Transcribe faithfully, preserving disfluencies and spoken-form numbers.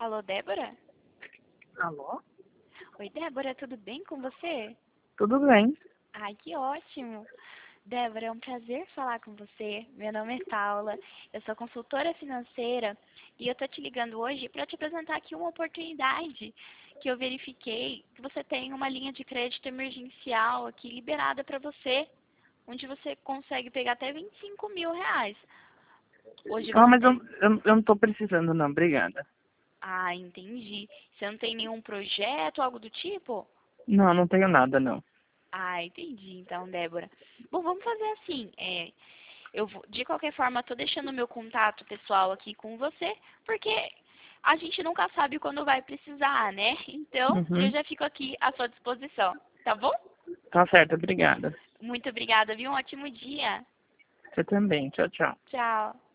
Alô, Débora? Alô? Oi, Débora, tudo bem com você? Tudo bem? Ai, que ótimo! Débora, é um prazer falar com você. Meu nome é Paula, eu sou consultora financeira e eu tô te ligando hoje para te apresentar aqui uma oportunidade que eu verifiquei que você tem uma linha de crédito emergencial aqui liberada para você, onde você consegue pegar até vinte e cinco mil reais. Hoje Ah, você mas eu, tem... eu, eu não tô precisando não, obrigada. Ah, entendi. Você não tem nenhum projeto, algo do tipo? Não, não tenho nada não. Ah, entendi, então, Débora. Bom, vamos fazer assim. É, eu vou, de qualquer forma, tô deixando o meu contato pessoal aqui com você, porque a gente nunca sabe quando vai precisar, né? Então, eu Uhum. já fico aqui à sua disposição, tá bom? Tá certo, obrigada. Muito obrigada, viu? Um ótimo dia. Você também, tchau, tchau. Tchau.